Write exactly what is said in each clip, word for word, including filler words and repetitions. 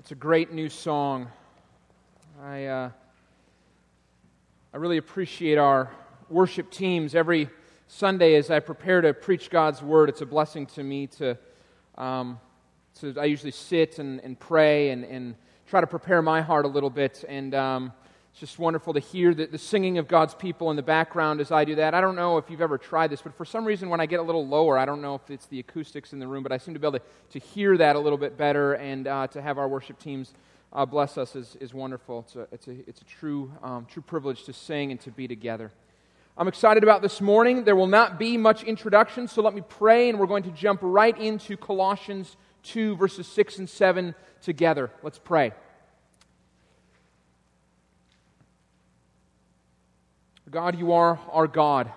It's a great new song. I uh, I really appreciate our worship teams. Every Sunday as I prepare to preach God's Word, it's a blessing to me to, um, to I usually sit and, and pray and, and try to prepare my heart a little bit. And um, it's just wonderful to hear the, the singing of God's people in the background as I do that. I don't know if you've ever tried this, but for some reason when I get a little lower, I don't know if it's the acoustics in the room, but I seem to be able to, to hear that a little bit better, and uh, to have our worship teams uh, bless us is, is wonderful. It's a, it's a, it's a true, um, true privilege to sing and to be together. I'm excited about this morning. There will not be much introduction, so let me pray, and we're going to jump right into Colossians two, verses six and seven together. Let's pray. God, you are our God.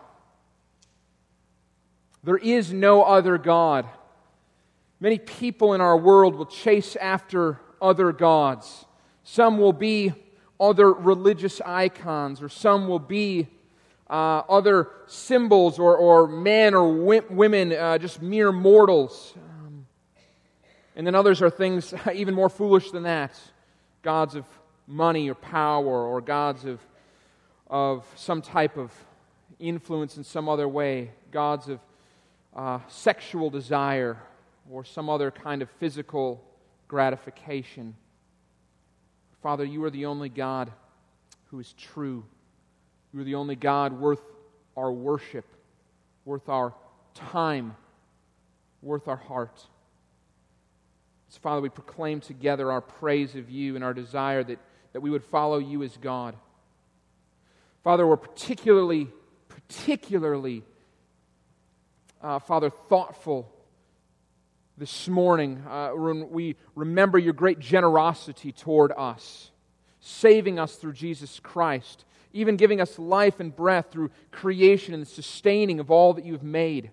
There is no other God. Many people in our world will chase after other gods. Some will be other religious icons, or some will be uh, other symbols, or, or men or wi- women, uh, just mere mortals. Um, and then others are things even more foolish than that. Gods of money or power, or gods of of some type of influence in some other way, gods of uh, sexual desire, or some other kind of physical gratification. Father, you are the only God who is true. You are the only God worth our worship, worth our time, worth our heart. So, Father, we proclaim together our praise of you and our desire that, that we would follow you as God. Father, we're particularly, particularly, uh, Father, thoughtful this morning uh, when we remember your great generosity toward us, saving us through Jesus Christ, even giving us life and breath through creation and the sustaining of all that you've made.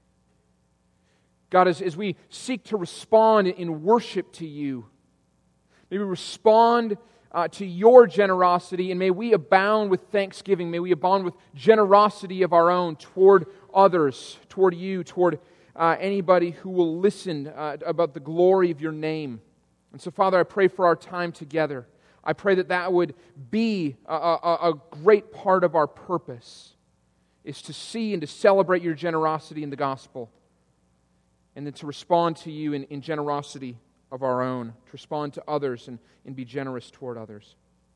God, as, as we seek to respond in worship to you, may we respond Uh, to your generosity, and may we abound with thanksgiving. May we abound with generosity of our own toward others, toward you, toward uh, anybody who will listen uh, about the glory of your name. And so, Father, I pray for our time together. I pray that that would be a, a, a great part of our purpose, is to see and to celebrate your generosity in the gospel, and then to respond to you in, in generosity of our own, to respond to others and, and be generous toward others.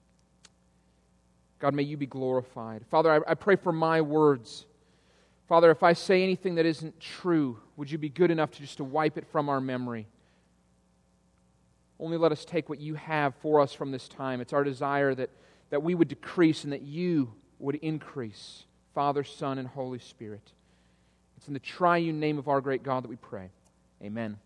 God, may you be glorified. Father, I, I pray for my words. Father, if I say anything that isn't true, would you be good enough to just to wipe it from our memory? Only let us take what you have for us from this time. It's our desire that, that we would decrease and that you would increase. Father, Son, and Holy Spirit. It's in the triune name of our great God that we pray. Amen.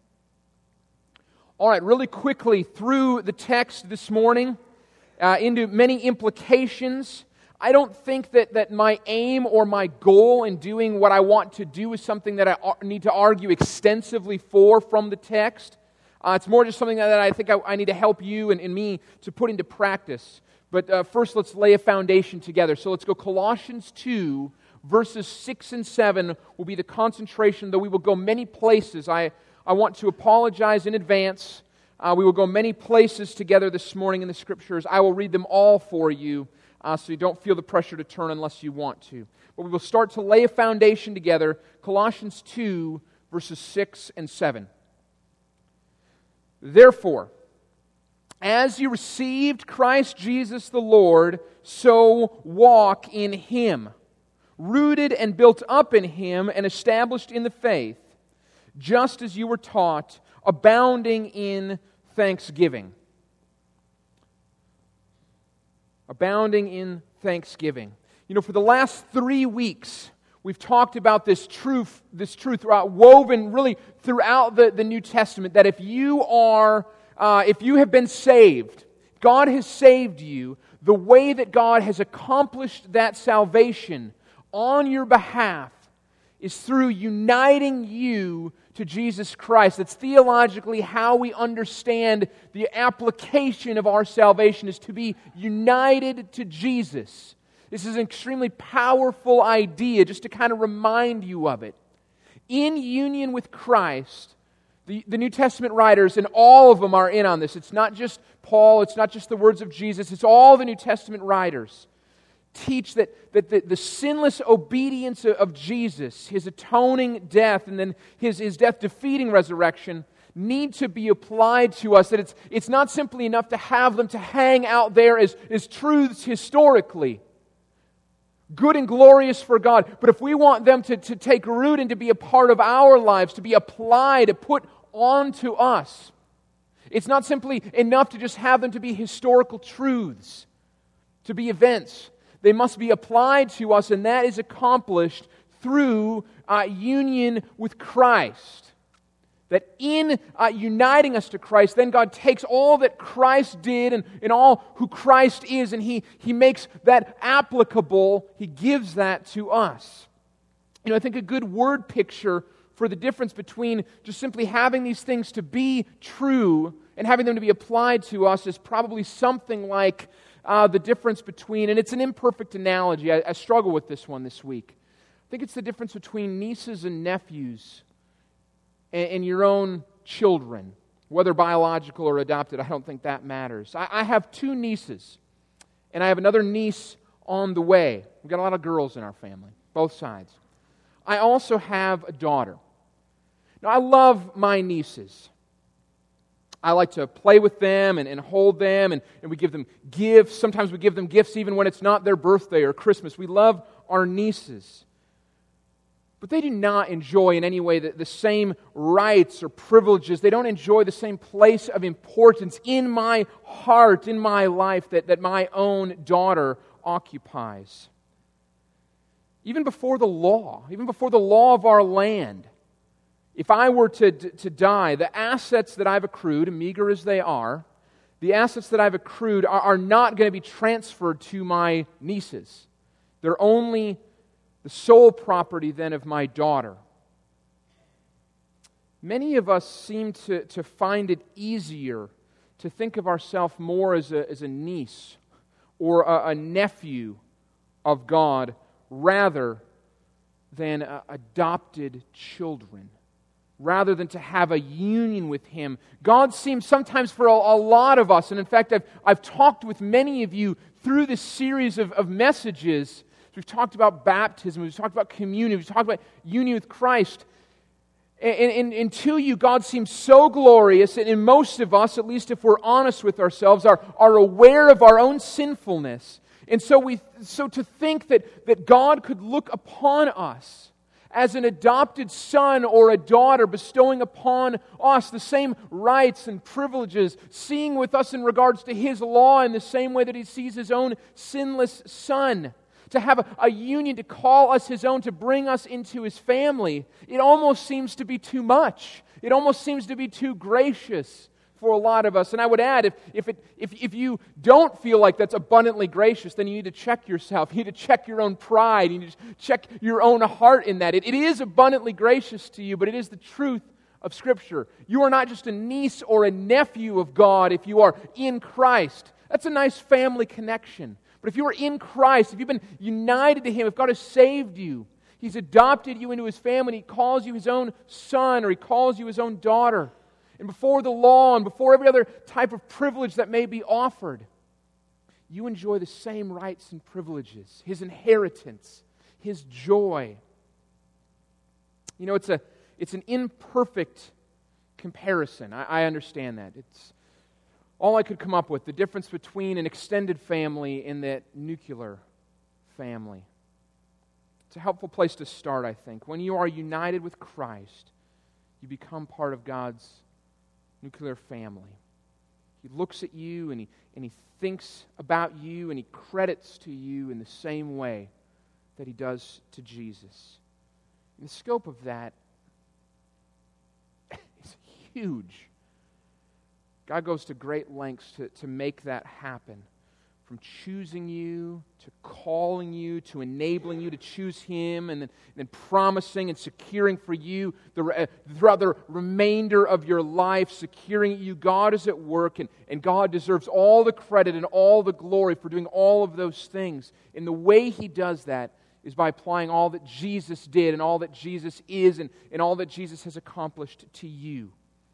All right, really quickly through the text this morning, uh, into many implications. I don't think that, that my aim or my goal in doing what I want to do is something that I need to argue extensively for from the text. Uh, it's more just something that I think I, I need to help you and, and me to put into practice. But uh, first, let's lay a foundation together. So let's go Colossians two, verses six and seven will be the concentration, though we will go many places. I I want to apologize in advance. Uh, we will go many places together this morning in the Scriptures. I will read them all for you, uh, so you don't feel the pressure to turn unless you want to. But we will start to lay a foundation together. Colossians two, verses six and seven. Therefore, as you received Christ Jesus the Lord, so walk in Him, rooted and built up in Him and established in the faith, just as you were taught, abounding in thanksgiving. Abounding in thanksgiving. You know, for the last three weeks, we've talked about this truth, this truth throughout, woven really throughout the, the New Testament, that if you are, uh, if you have been saved, God has saved you, the way that God has accomplished that salvation on your behalf is through uniting you to Jesus Christ. That's theologically how we understand the application of our salvation, is to be united to Jesus. This is an extremely powerful idea, just to kind of remind you of it. In union with Christ, The, the New Testament writers, and all of them are in on this. It's not just Paul, it's not just the words of Jesus, it's all the New Testament writers teach that, that the, the sinless obedience of Jesus, His atoning death, and then His, his death-defeating resurrection, need to be applied to us. That it's, it's not simply enough to have them to hang out there as, as truths historically, good and glorious for God. But if we want them to, to take root and to be a part of our lives, to be applied, to put onto us, it's not simply enough to just have them to be historical truths, to be events. They must be applied to us, and that is accomplished through uh, union with Christ. That in uh, uniting us to Christ, then God takes all that Christ did and, and all who Christ is, and He, he makes that applicable. He gives that to us. You know, I think a good word picture for the difference between just simply having these things to be true and having them to be applied to us is probably something like uh, the difference between, and it's an imperfect analogy, I, I struggle with this one this week. I think it's the difference between nieces and nephews and, and your own children, whether biological or adopted. I don't think that matters. I, I have two nieces, and I have another niece on the way. We've got a lot of girls in our family, both sides. I also have a daughter. Now, I love my nieces. I like to play with them and, and hold them, and, and we give them gifts. Sometimes we give them gifts even when it's not their birthday or Christmas. We love our nieces. But they do not enjoy in any way the, the same rights or privileges. They don't enjoy the same place of importance in my heart, in my life, that, that my own daughter occupies. Even before the law, even before the law of our land, if I were to, to die, the assets that I've accrued, meager as they are, the assets that I've accrued are, are not going to be transferred to my nieces. They're only the sole property then of my daughter. Many of us seem to, to find it easier to think of ourselves more as a, as a niece or a, a nephew of God rather than uh, adopted children, rather than to have a union with Him. God seems sometimes for a, a lot of us, and in fact I've, I've talked with many of you through this series of, of messages. We've talked about baptism, we've talked about communion, we've talked about union with Christ. And, and, and to you, God seems so glorious, and in most of us, at least if we're honest with ourselves, are, are aware of our own sinfulness. And so we, so to think that, that God could look upon us as an adopted son or a daughter, bestowing upon us the same rights and privileges, seeing with us in regards to His law in the same way that He sees His own sinless Son, to have a, a union, to call us His own, to bring us into His family, it almost seems to be too much. It almost seems to be too gracious for a lot of us. And I would add, if if it if, if you don't feel like that's abundantly gracious, then you need to check yourself. You need to check your own pride. You need to check your own heart in that. It, it is abundantly gracious to you, but it is the truth of Scripture. You are not just a niece or a nephew of God if you are in Christ. That's a nice family connection. But if you are in Christ, if you've been united to Him, if God has saved you, He's adopted you into His family, and He calls you His own son, or He calls you His own daughter. And before the law and before every other type of privilege that may be offered, you enjoy the same rights and privileges, His inheritance, His joy. You know, it's a it's an imperfect comparison. I, I understand that. It's all I could come up with, the difference between an extended family and that nuclear family. It's a helpful place to start, I think. When you are united with Christ, you become part of God's nuclear family. He looks at you and he, and he thinks about you and He credits to you in the same way that He does to Jesus. And the scope of that is huge. God goes to great lengths to, to make that happen. From choosing you, to calling you, to enabling you to choose Him, and then, and then promising and securing for you the, uh, throughout the remainder of your life, securing you. God is at work, and, and God deserves all the credit and all the glory for doing all of those things. And the way He does that is by applying all that Jesus did and all that Jesus is and, and all that Jesus has accomplished to you.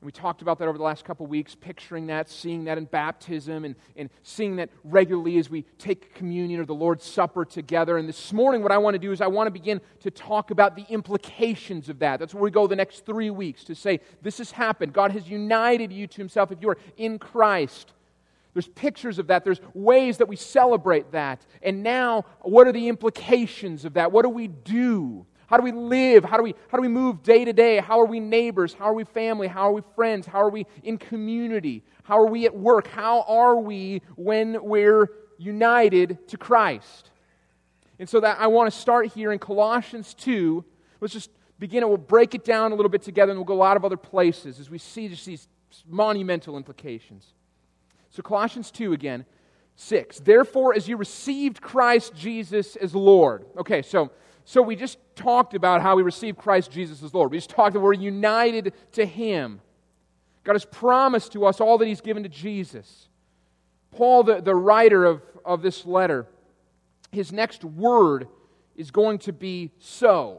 We talked about that over the last couple of weeks, picturing that, seeing that in baptism, and, and seeing that regularly as we take communion or the Lord's Supper together. And this morning what I want to do is I want to begin to talk about the implications of that. That's where we go the next three weeks to say, this has happened. God has united you to Himself if you are in Christ. There's pictures of that. There's ways that we celebrate that. And now, what are the implications of that? What do we do? How do we live? How do we, how do we move day to day? How are we neighbors? How are we family? How are we friends? How are we in community? How are we at work? How are we when we're united to Christ? And so that I want to start here in Colossians two. Let's just begin it. We'll break it down a little bit together, and we'll go a lot of other places as we see just these monumental implications. So Colossians two again, six. Therefore, as you received Christ Jesus as Lord. Okay, so... So we just talked about how we receive Christ Jesus as Lord. We just talked about we're united to Him. God has promised to us all that He's given to Jesus. Paul, the, the writer of, of this letter, his next word is going to be so.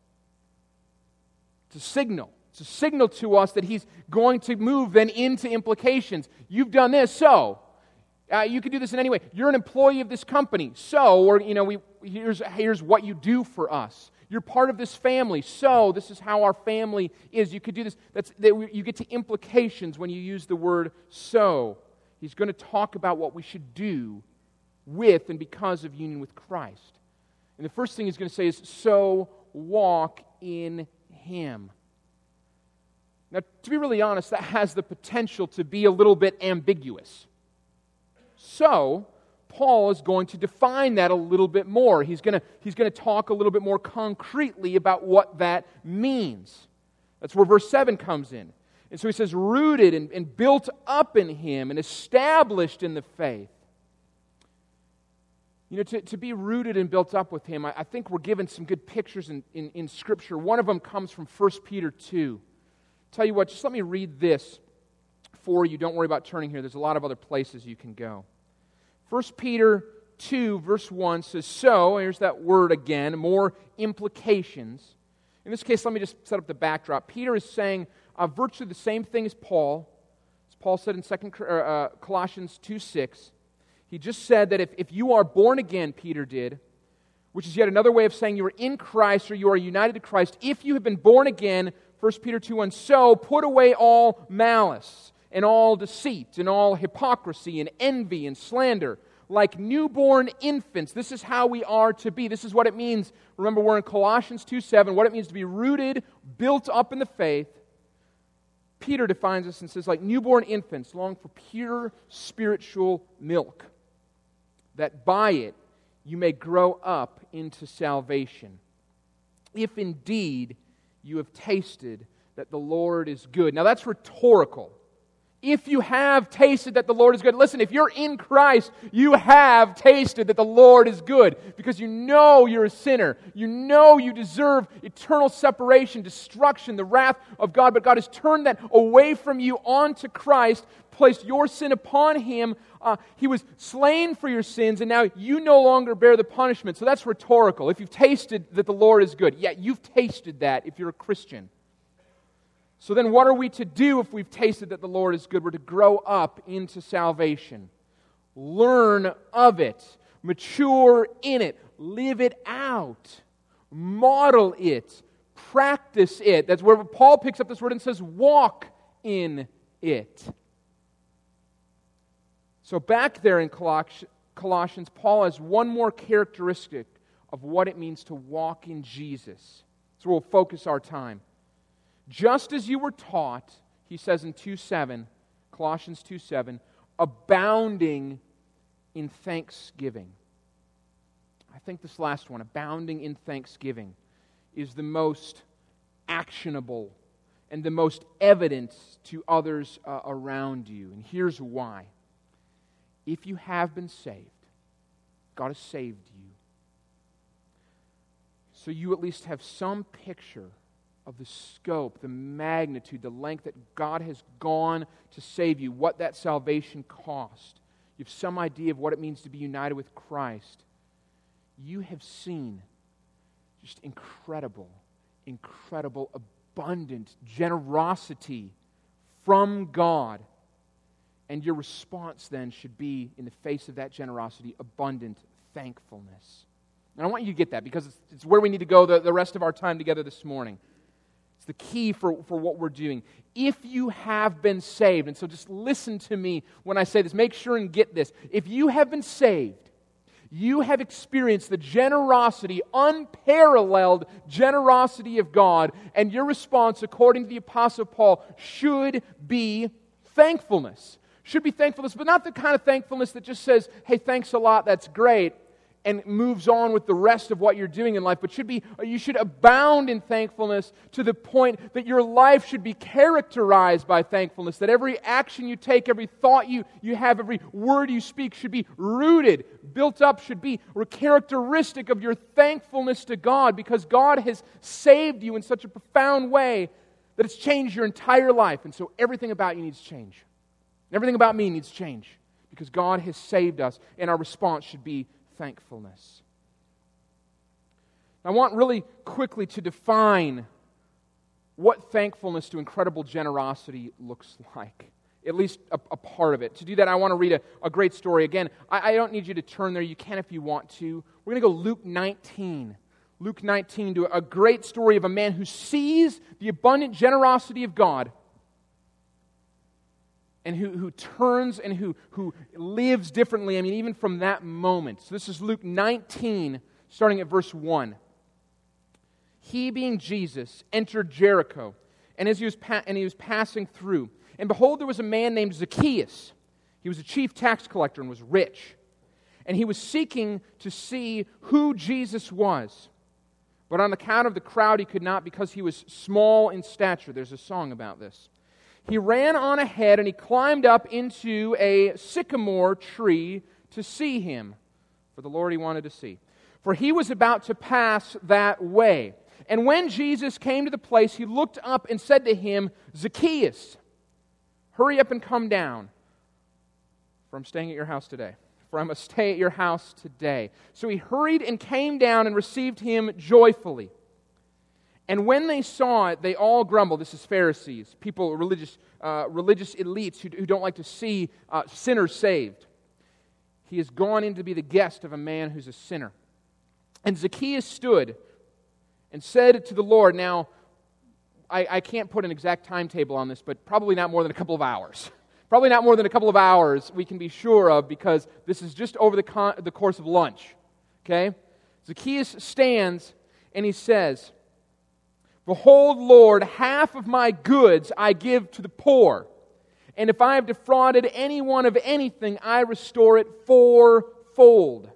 It's a signal. It's a signal to us that he's going to move then into implications. You've done this, so. Uh, you can do this in any way. You're an employee of this company, so, or, you know, we here's, here's what you do for us. You're part of this family, so this is how our family is. You could do this. That's that you get to implications when you use the word so. He's going to talk about what we should do with and because of union with Christ. And the first thing he's going to say is, so walk in Him. Now, to be really honest, that has the potential to be a little bit ambiguous. So, Paul is going to define that a little bit more. He's going to, he's going to talk a little bit more concretely about what that means. That's where verse seven comes in. And so he says, rooted and, and built up in Him and established in the faith. You know, to, to be rooted and built up with Him, I, I think we're given some good pictures in, in, in Scripture. One of them comes from First Peter two. Tell you what, just let me read this for you. Don't worry about turning here. There's a lot of other places you can go. First Peter two, verse one says, so, here's that word again, more implications. In this case, let me just set up the backdrop. Peter is saying uh, virtually the same thing as Paul. As Paul said in Second uh, Colossians two six. He just said that if, if you are born again, Peter did, which is yet another way of saying you are in Christ or you are united to Christ, if you have been born again, First Peter two one, so put away all malice, and all deceit, and all hypocrisy, and envy, and slander. Like newborn infants, this is how we are to be. This is what it means. Remember, we're in Colossians two seven, what it means to be rooted, built up in the faith. Peter defines this and says, like newborn infants, long for pure spiritual milk, that by it you may grow up into salvation. If indeed you have tasted that the Lord is good. Now that's rhetorical. If you have tasted that the Lord is good, listen, if you're in Christ, you have tasted that the Lord is good because you know you're a sinner. You know you deserve eternal separation, destruction, the wrath of God, but God has turned that away from you onto Christ, placed your sin upon Him. Uh, he was slain for your sins, and now you no longer bear the punishment. So that's rhetorical. If you've tasted that the Lord is good, yeah, you've tasted that if you're a Christian. So then what are we to do if we've tasted that the Lord is good? We're to grow up into salvation. Learn of it. Mature in it. Live it out. Model it. Practice it. That's where Paul picks up this word and says, walk in it. So back there in Colossians, Paul has one more characteristic of what it means to walk in Jesus. So we'll focus our time. Just as you were taught, he says in two seven, Colossians two seven, abounding in thanksgiving. I think this last one, abounding in thanksgiving, is the most actionable and the most evident to others uh, around you. And here's why. If you have been saved, God has saved you. So you at least have some picture of the scope, the magnitude, the length that God has gone to save you, what that salvation cost. You have some idea of what it means to be united with Christ. You have seen just incredible, incredible, abundant generosity from God. And your response then should be, in the face of that generosity, abundant thankfulness. And I want you to get that because it's, it's where we need to go the, the rest of our time together this morning. It's the key for, for what we're doing. If you have been saved, and so just listen to me when I say this, make sure and get this. If you have been saved, you have experienced the generosity, unparalleled generosity of God, and your response, according to the Apostle Paul, should be thankfulness. Should be thankfulness, but not the kind of thankfulness that just says, hey, thanks a lot, that's great, and moves on with the rest of what you're doing in life, but should be you should abound in thankfulness to the point that your life should be characterized by thankfulness, that every action you take, every thought you, you have, every word you speak should be rooted, built up, should be or characteristic of your thankfulness to God, because God has saved you in such a profound way that it's changed your entire life, and so everything about you needs change. Everything about me needs change because God has saved us, and our response should be thankfulness. I want really quickly to define what thankfulness to incredible generosity looks like, at least a, a part of it. To do that, I want to read a, a great story. Again, I, I don't need you to turn there. You can if you want to. We're going to go Luke nineteen. Luke nineteen, to a great story of a man who sees the abundant generosity of God and who, who turns and who, who lives differently, I mean, even from that moment. So this is Luke nineteen, starting at verse one. He, being Jesus, entered Jericho, and as he was pa- and he was passing through, and behold, there was a man named Zacchaeus. He was a chief tax collector and was rich. And he was seeking to see who Jesus was. But on account of the crowd, he could not, because he was small in stature. There's a song about this. He ran on ahead and he climbed up into a sycamore tree to see him. For the Lord he wanted to see. For he was about to pass that way. And when Jesus came to the place, he looked up and said to him, Zacchaeus, hurry up and come down, for I'm staying at your house today. For I must stay at your house today. So he hurried and came down and received him joyfully. And when they saw it, they all grumbled. This is Pharisees, people, religious uh, religious elites who, who don't like to see uh, sinners saved. He has gone in to be the guest of a man who's a sinner. And Zacchaeus stood and said to the Lord, now, I, I can't put an exact timetable on this, but probably not more than a couple of hours. Probably not more than a couple of hours we can be sure of, because this is just over the, con- the course of lunch. Okay? Zacchaeus stands and he says, Behold, Lord, half of my goods I give to the poor, and if I have defrauded anyone of anything, I restore it fourfold.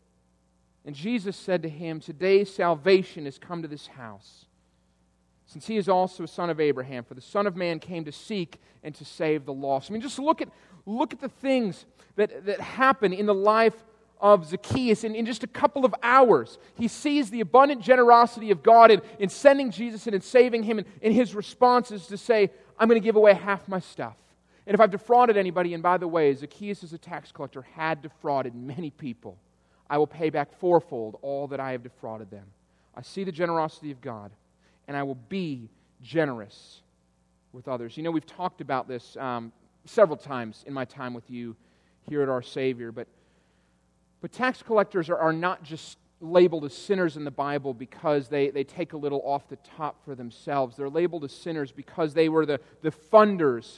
And Jesus said to him, Today salvation has come to this house, since he is also a son of Abraham, for the Son of Man came to seek and to save the lost. I mean, just look at look at the things that, that happen in the life of Zacchaeus in, in just a couple of hours. He sees the abundant generosity of God in, in sending Jesus in and saving him, and, and his response is to say, I'm going to give away half my stuff. And if I've defrauded anybody, and by the way, Zacchaeus as a tax collector had defrauded many people, I will pay back fourfold all that I have defrauded them. I see the generosity of God, and I will be generous with others. You know, we've talked about this um, several times in my time with you here at Our Savior, but But tax collectors are, are not just labeled as sinners in the Bible because they, they take a little off the top for themselves. They're labeled as sinners because they were the, the funders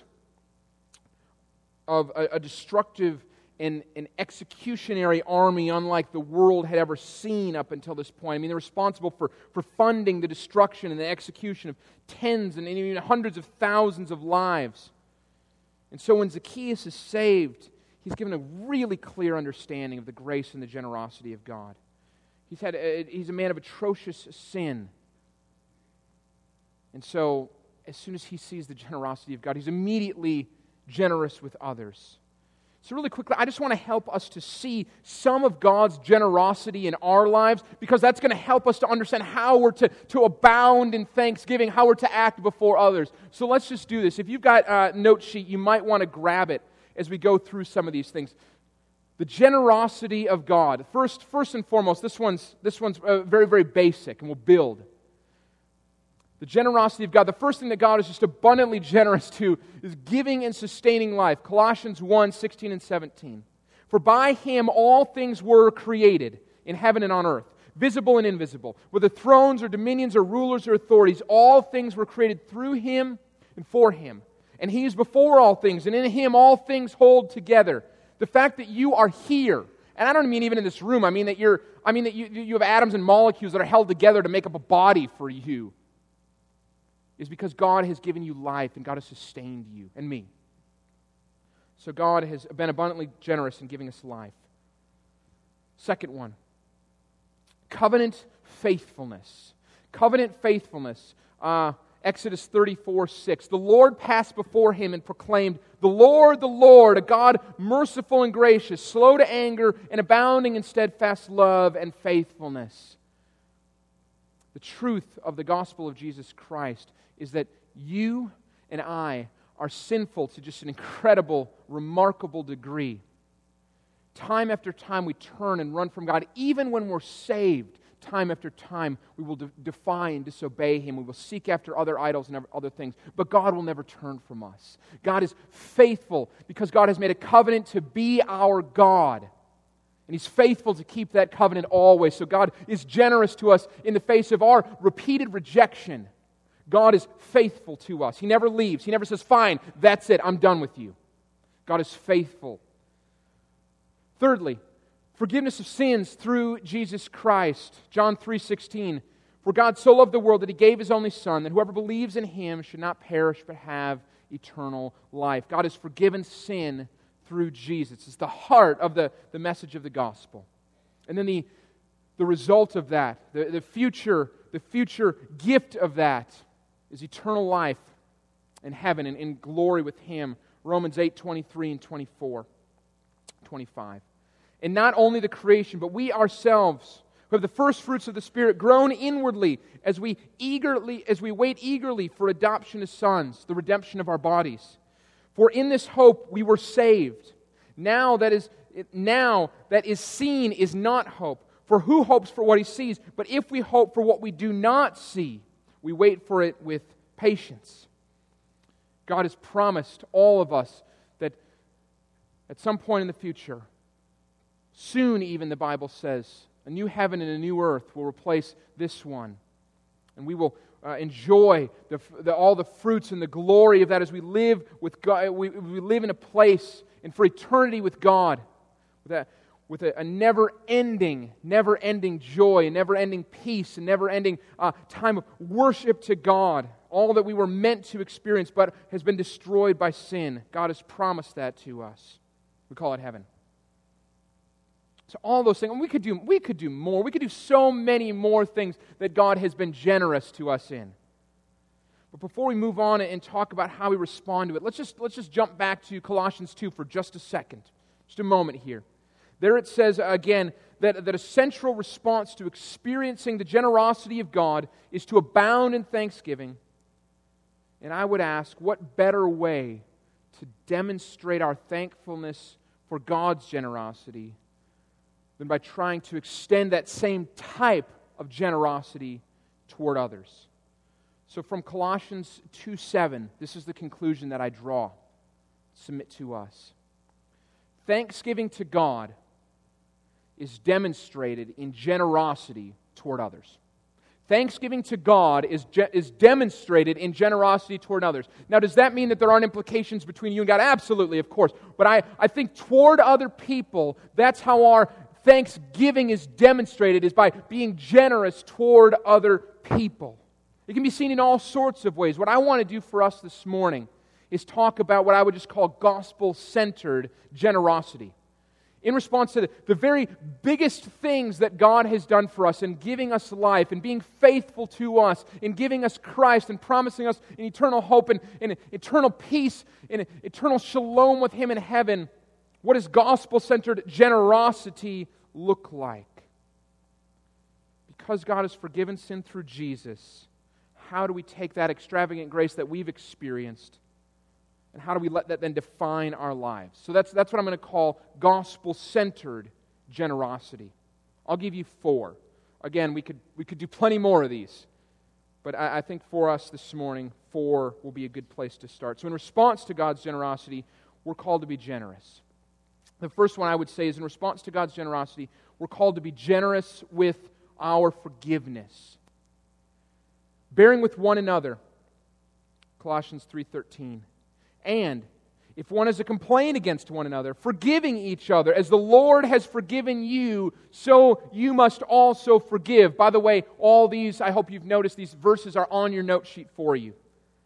of a, a destructive and an executionary army unlike the world had ever seen up until this point. I mean, they're responsible for, for funding the destruction and the execution of tens and even hundreds of thousands of lives. And so when Zacchaeus is saved, he's given a really clear understanding of the grace and the generosity of God. He's had a, he's a man of atrocious sin. And so, as soon as he sees the generosity of God, he's immediately generous with others. So really quickly, I just want to help us to see some of God's generosity in our lives, because that's going to help us to understand how we're to, to abound in thanksgiving, how we're to act before others. So let's just do this. If you've got a note sheet, you might want to grab it as we go through some of these things. The generosity of God. First, first and foremost, this one's, this one's uh, very, very basic, and we'll build. The generosity of God. The first thing that God is just abundantly generous to is giving and sustaining life. Colossians one, sixteen and seventeen. For by Him all things were created, in heaven and on earth, visible and invisible, whether thrones or dominions or rulers or authorities, all things were created through Him and for Him. And He is before all things, and in Him all things hold together. The fact that you are here, and I don't mean even in this room, I mean that you're, I mean that you, you have atoms and molecules that are held together to make up a body for you, is because God has given you life and God has sustained you and me. So God has been abundantly generous in giving us life. Second one, covenant faithfulness. Covenant faithfulness. Uh, Exodus thirty-four, six. The Lord passed before him and proclaimed, "The Lord, the Lord, a God merciful and gracious, slow to anger and abounding in steadfast love and faithfulness." The truth of the gospel of Jesus Christ is that you and I are sinful to just an incredible, remarkable degree. Time after time we turn and run from God. Even when we're saved, time after time we will de- defy and disobey Him. We will seek after other idols and other things. But God will never turn from us. God is faithful because God has made a covenant to be our God. And He's faithful to keep that covenant always. So God is generous to us in the face of our repeated rejection. God is faithful to us. He never leaves. He never says, "Fine, that's it, I'm done with you." God is faithful. Thirdly, forgiveness of sins through Jesus Christ. John three sixteen. For God so loved the world that He gave His only Son, that whoever believes in Him should not perish but have eternal life. God has forgiven sin through Jesus. It's the heart of the, the message of the gospel. And then the, the result of that, the, the future, the future gift of that is eternal life in heaven and in glory with Him. Romans eight, twenty-three and twenty-four, twenty-five. And not only the creation, but we ourselves, who have the first fruits of the Spirit, grown inwardly as we eagerly, as we wait eagerly for adoption as sons, the redemption of our bodies. For in this hope we were saved. Now that is now that is seen is not hope. For who hopes for what he sees? But if we hope for what we do not see, we wait for it with patience. God has promised all of us that at some point in the future, soon even the Bible says, a new heaven and a new earth will replace this one. And we will uh, enjoy the, the, all the fruits and the glory of that as we live with God. We, we live in a place and for eternity with God, with a, with a, a never-ending, never-ending joy, a never-ending peace, a never-ending uh, time of worship to God. All that we were meant to experience, but has been destroyed by sin. God has promised that to us. We call it heaven. So all those things, and we could do, we could do more. We could do so many more things that God has been generous to us in. But before we move on and talk about how we respond to it, let's just let's just jump back to Colossians two for just a second, just a moment here. There it says again that, that a central response to experiencing the generosity of God is to abound in thanksgiving. And I would ask, what better way to demonstrate our thankfulness for God's generosity than by trying to extend that same type of generosity toward others? So from Colossians two seven, this is the conclusion that I draw, submit to us. Thanksgiving to God is demonstrated in generosity toward others. Thanksgiving to God is, ge- is demonstrated in generosity toward others. Now, does that mean that there aren't implications between you and God? Absolutely, of course. But I, I think toward other people, that's how our thanksgiving is demonstrated, is by being generous toward other people. It can be seen in all sorts of ways. What I want to do for us this morning is talk about what I would just call gospel-centered generosity. In response to the, the very biggest things that God has done for us in giving us life and being faithful to us, in giving us Christ and promising us an eternal hope and, and eternal peace and eternal shalom with Him in heaven, what does gospel-centered generosity look like? Because God has forgiven sin through Jesus, how do we take that extravagant grace that we've experienced, and how do we let that then define our lives? So that's, that's what I'm going to call gospel-centered generosity. I'll give you four. Again, we could, we could do plenty more of these. But I, I think for us this morning, four will be a good place to start. So in response to God's generosity, we're called to be generous. The first one I would say is in response to God's generosity, we're called to be generous with our forgiveness. Bearing with one another, Colossians three thirteen. And if one has a complaint against one another, forgiving each other, as the Lord has forgiven you, so you must also forgive. By the way, all these, I hope you've noticed, these verses are on your note sheet for you.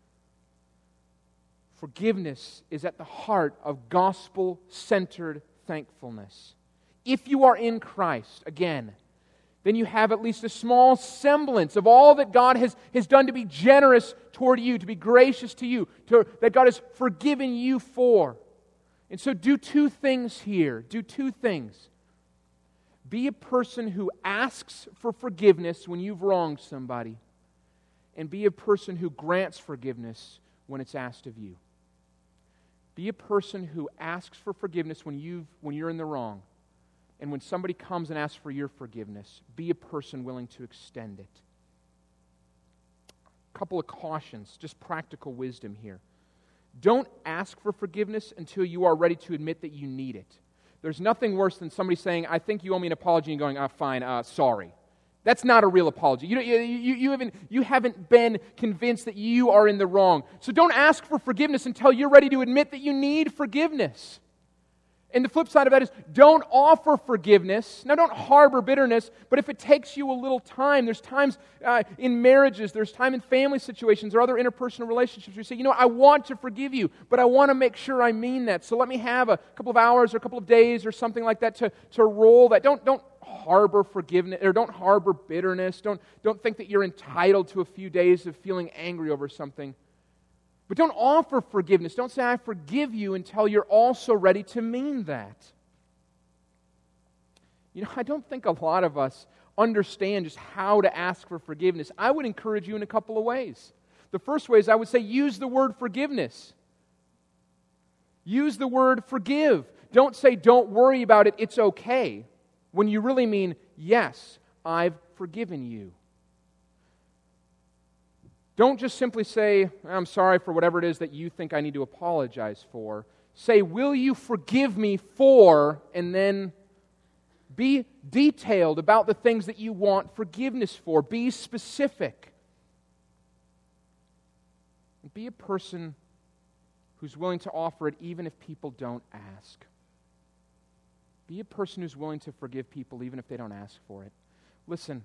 Forgiveness is at the heart of gospel-centered thankfulness. If you are in Christ, again, then you have at least a small semblance of all that God has, has done to be generous toward you, to be gracious to you, to, that God has forgiven you for. And so do two things here. Do two things. Be a person who asks for forgiveness when you've wronged somebody, and be a person who grants forgiveness when it's asked of you. Be a person who asks for forgiveness when you've when you're in the wrong. And when somebody comes and asks for your forgiveness, be a person willing to extend it. A couple of cautions, just practical wisdom here. Don't ask for forgiveness until you are ready to admit that you need it. There's nothing worse than somebody saying, I think you owe me an apology, and going, ah, fine, uh, sorry. That's not a real apology. You, you, you, you, haven't, you haven't been convinced that you are in the wrong. So don't ask for forgiveness until you're ready to admit that you need forgiveness. And the flip side of that is, don't offer forgiveness. Now, don't harbor bitterness, but if it takes you a little time, there's times uh, in marriages, there's time in family situations or other interpersonal relationships where you say, you know, I want to forgive you, but I want to make sure I mean that. So let me have a couple of hours or a couple of days or something like that to, to roll that. Don't, don't harbor forgiveness, or don't harbor bitterness. Don't, don't think that you're entitled to a few days of feeling angry over something. But don't offer forgiveness. Don't say, I forgive you, until you're also ready to mean that. You know, I don't think a lot of us understand just how to ask for forgiveness. I would encourage you in a couple of ways. The first way is I would say use the word forgiveness. Use the word forgive. Don't say, don't worry about it, it's okay, when you really mean, yes, I've forgiven you. Don't just simply say, I'm sorry for whatever it is that you think I need to apologize for. Say, will you forgive me for, and then be detailed about the things that you want forgiveness for. Be specific. Be a person who's willing to offer it even if people don't ask. Be a person who's willing to forgive people even if they don't ask for it. Listen,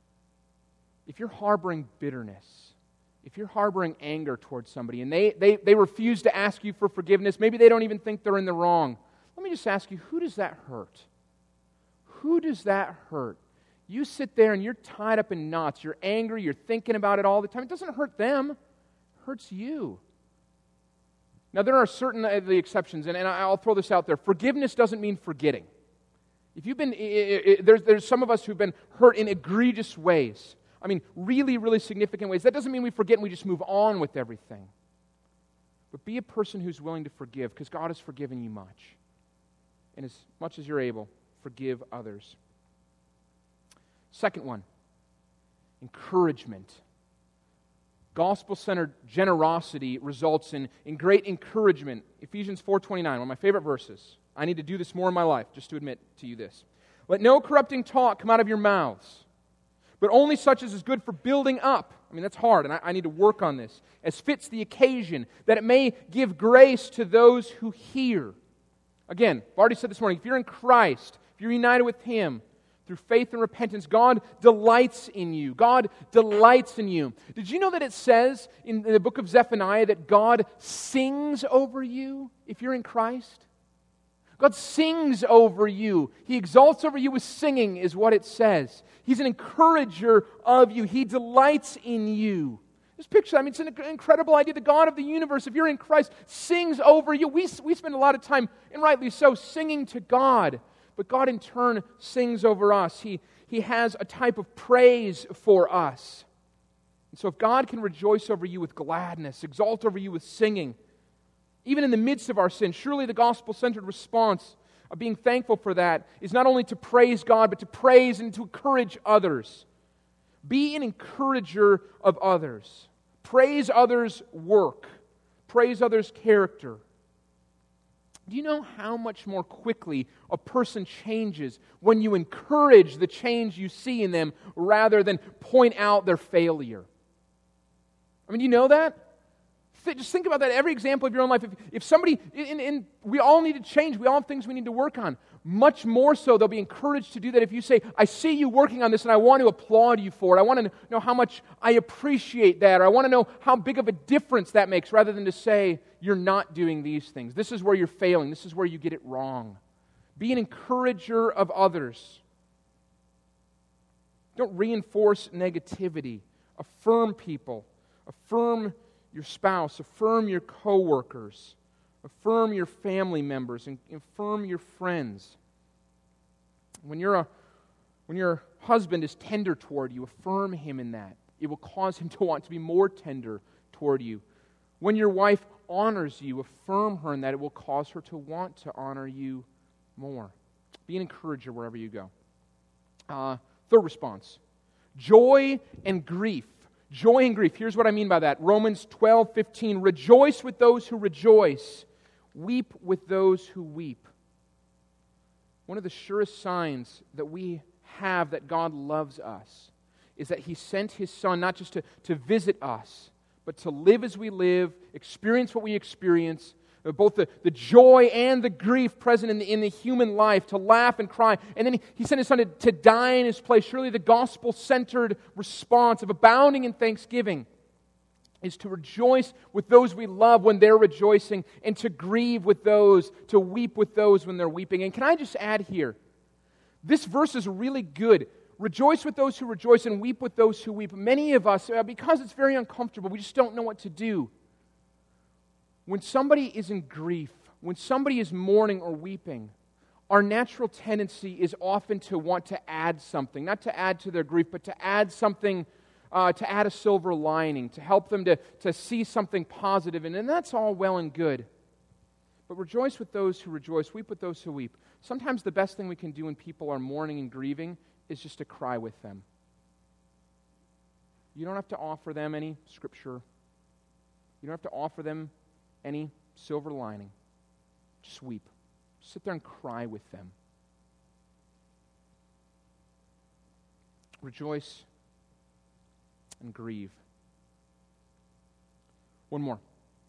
if you're harboring bitterness, if you're harboring anger towards somebody and they, they, they refuse to ask you for forgiveness, maybe they don't even think they're in the wrong, let me just ask you, who does that hurt? Who does that hurt? You sit there and you're tied up in knots. You're angry. You're thinking about it all the time. It doesn't hurt them. It hurts you. Now, there are certain uh, the exceptions, and, and I'll throw this out there. Forgiveness doesn't mean forgetting. If you've been, it, it, there's, there's some of us who've been hurt in egregious ways. I mean, really, really significant ways. That doesn't mean we forget and we just move on with everything. But be a person who's willing to forgive, because God has forgiven you much. And as much as you're able, forgive others. Second one, encouragement. Gospel-centered generosity results in, in great encouragement. Ephesians four twenty-nine, one of my favorite verses. I need to do this more in my life, just to admit to you this. Let no corrupting talk come out of your mouths, but only such as is good for building up. I mean, that's hard, and I, I need to work on this. As fits the occasion, that it may give grace to those who hear. Again, I've already said this morning, if you're in Christ, if you're united with Him, through faith and repentance, God delights in you. God delights in you. Did you know that it says in the book of Zephaniah that God sings over you if you're in Christ? God sings over you. He exalts over you with singing, is what it says. He's an encourager of you. He delights in you. Just picture that. I mean, it's an incredible idea. The God of the universe, if you're in Christ, sings over you. We, we spend a lot of time, and rightly so, singing to God. But God in turn sings over us. He, he has a type of praise for us. And so if God can rejoice over you with gladness, exalt over you with singing, even in the midst of our sin, surely the gospel-centered response of being thankful for that is not only to praise God, but to praise and to encourage others. Be an encourager of others. Praise others' work. Praise others' character. Do you know how much more quickly a person changes when you encourage the change you see in them rather than point out their failure? I mean, do you know that? Th- just think about that. Every example of your own life. If, if somebody, in, in, we all need to change. We all have things we need to work on. Much more so, they'll be encouraged to do that if you say, I see you working on this and I want to applaud you for it. I want to know how much I appreciate that, or I want to know how big of a difference that makes, rather than to say, you're not doing these things. This is where you're failing. This is where you get it wrong. Be an encourager of others. Don't reinforce negativity. Affirm people. Affirm your spouse. Affirm your coworkers. Affirm your family members and affirm your friends. When you're a, when your husband is tender toward you, affirm him in that. It will cause him to want to be more tender toward you. When your wife honors you, affirm her in that. It will cause her to want to honor you more. Be an encourager wherever you go. Uh, third response, joy and grief. Joy and grief. Here's what I mean by that. Romans twelve fifteen. Rejoice with those who rejoice. Weep with those who weep. One of the surest signs that we have that God loves us is that He sent His Son not just to, to visit us, but to live as we live, experience what we experience, both the, the joy and the grief present in the, in the human life, to laugh and cry. And then he, he sent His Son to, to die in His place. Surely the gospel-centered response of abounding in thanksgiving is to rejoice with those we love when they're rejoicing, and to grieve with those, to weep with those when they're weeping. And can I just add here, this verse is really good. Rejoice with those who rejoice and weep with those who weep. Many of us, because it's very uncomfortable, we just don't know what to do. When somebody is in grief, when somebody is mourning or weeping, our natural tendency is often to want to add something, not to add to their grief, but to add something, uh, to add a silver lining, to help them to, to see something positive, and, and that's all well and good. But rejoice with those who rejoice, weep with those who weep. Sometimes the best thing we can do when people are mourning and grieving is just to cry with them. You don't have to offer them any scripture. You don't have to offer them any silver lining. Just weep. Sit there and cry with them. Rejoice and grieve. One more.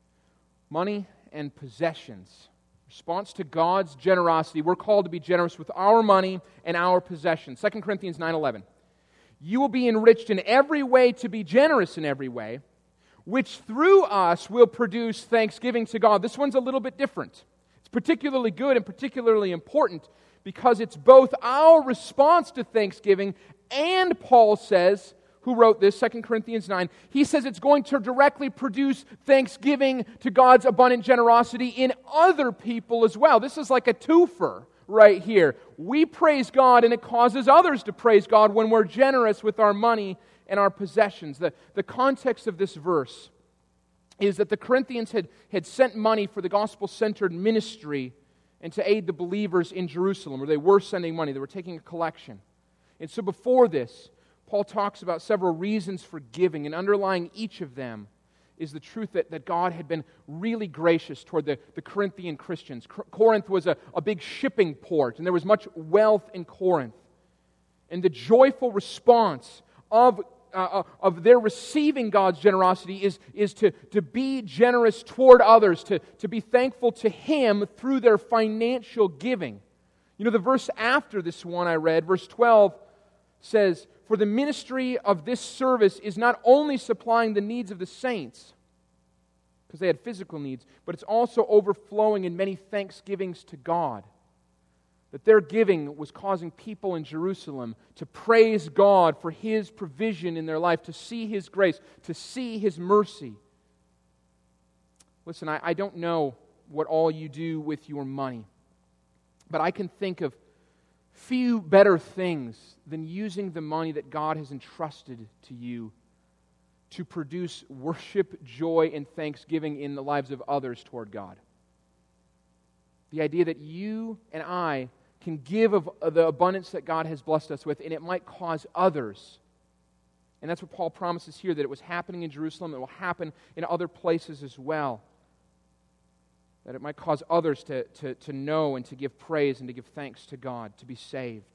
Money and possessions. Response to God's generosity. We're called to be generous with our money and our possessions. Second Corinthians nine eleven. You will be enriched in every way to be generous in every way, which through us will produce thanksgiving to God. This one's a little bit different. It's particularly good and particularly important because it's both our response to thanksgiving and, Paul says, who wrote this, Second Corinthians nine, he says it's going to directly produce thanksgiving to God's abundant generosity in other people as well. This is like a twofer right here. We praise God and it causes others to praise God when we're generous with our money and our possessions. The, the context of this verse is that the Corinthians had, had sent money for the gospel-centered ministry and to aid the believers in Jerusalem, where they were sending money. They were taking a collection. And so before this, Paul talks about several reasons for giving, and underlying each of them is the truth that, that God had been really gracious toward the, the Corinthian Christians. Cor- Corinth was a, a big shipping port, and there was much wealth in Corinth. And the joyful response of, uh, of their receiving God's generosity is, is to, to be generous toward others, to, to be thankful to Him through their financial giving. You know, the verse after this one I read, verse twelve, says, "For the ministry of this service is not only supplying the needs of the saints," because they had physical needs, "but it's also overflowing in many thanksgivings to God." That their giving was causing people in Jerusalem to praise God for His provision in their life, to see His grace, to see His mercy. Listen, I, I don't know what all you do with your money, but I can think of few better things than using the money that God has entrusted to you to produce worship, joy, and thanksgiving in the lives of others toward God. The idea that you and I can give of the abundance that God has blessed us with, and it might cause others And that's what Paul promises here, that it was happening in Jerusalem, it will happen in other places as well. That it might cause others to, to, to know and to give praise and to give thanks to God, to be saved.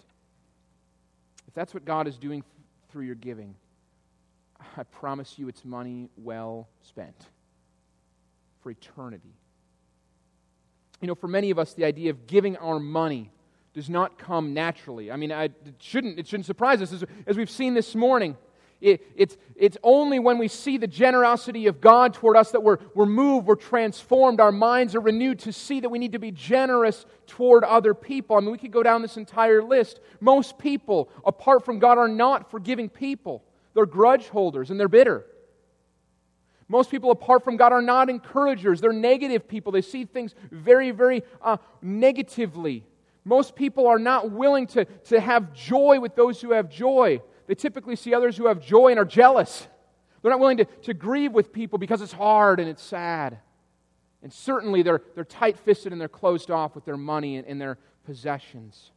If that's what God is doing f- through your giving, I promise you it's money well spent for eternity. You know, for many of us, the idea of giving our money does not come naturally. I mean, I, it shouldn't it shouldn't surprise us. As, as we've seen this morning, it, it's, it's only when we see the generosity of God toward us that we're, we're moved, we're transformed, our minds are renewed to see that we need to be generous toward other people. I mean, we could go down this entire list. Most people, apart from God, are not forgiving people. They're grudge holders and they're bitter. Most people apart from God are not encouragers. They're negative people. They see things very, very uh, negatively. Most people are not willing to, to have joy with those who have joy. They typically see others who have joy and are jealous. They're not willing to, to grieve with people because it's hard and it's sad. And certainly they're, they're tight-fisted and they're closed off with their money and, and their possessions.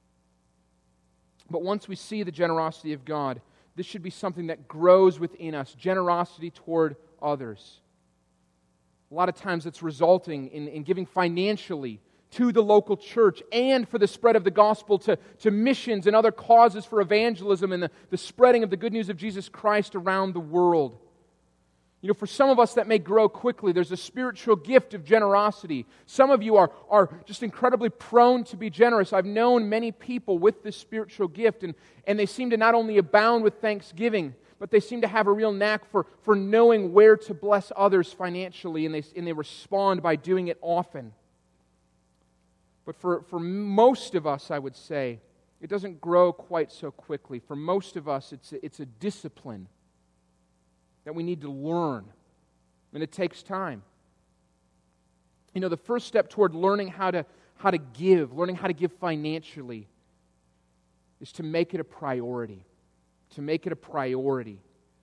But once we see the generosity of God, this should be something that grows within us, generosity toward others. A lot of times it's resulting in, in giving financially to the local church and for the spread of the gospel to, to missions and other causes for evangelism and the, the spreading of the good news of Jesus Christ around the world. You know, for some of us that may grow quickly. There's a spiritual gift of generosity. Some of you are, are just incredibly prone to be generous. I've known many people with this spiritual gift, and, and they seem to not only abound with thanksgiving, but they seem to have a real knack for, for knowing where to bless others financially, and they, and they respond by doing it often. But for, for most of us, I would say, it doesn't grow quite so quickly. For most of us, it's a, it's a discipline that we need to learn, and it takes time. You know, the first step toward learning how to, how to give, learning how to give financially, is to make it a priority. To make it a priority.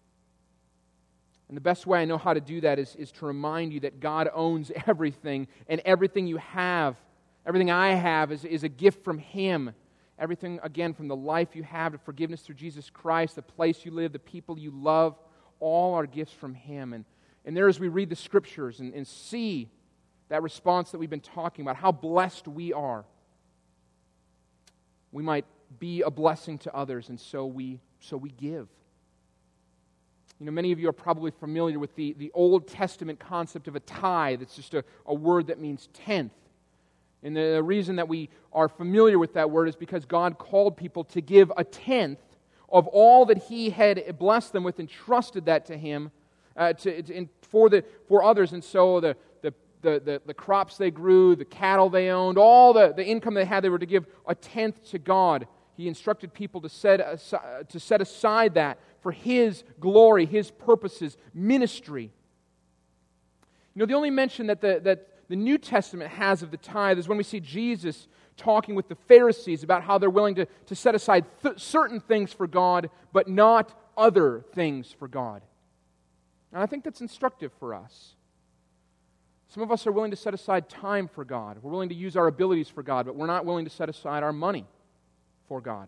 And the best way I know how to do that is, is to remind you that God owns everything, and everything you have, everything I have is, is a gift from Him. Everything, again, from the life you have to forgiveness through Jesus Christ, the place you live, the people you love, all are gifts from Him. And, and there as we read the Scriptures and, and see that response that we've been talking about, how blessed we are, we might be a blessing to others, and so we so we give. You know, many of you are probably familiar with the, the Old Testament concept of a tithe. It's just a, a word that means tenth. And the reason that we are familiar with that word is because God called people to give a tenth of all that He had blessed them with and trusted that to Him uh, to, to, in, for, the, for others. And so the, the, the, the, the crops they grew, the cattle they owned, all the, the income they had, they were to give a tenth to God. He instructed people to set, aside, to set aside that for His glory, His purposes, ministry. You know, the only mention that the, that the New Testament has of the tithe is when we see Jesus talking with the Pharisees about how they're willing to, to set aside th- certain things for God, but not other things for God. And I think that's instructive for us. Some of us are willing to set aside time for God. We're willing to use our abilities for God, but we're not willing to set aside our money for God.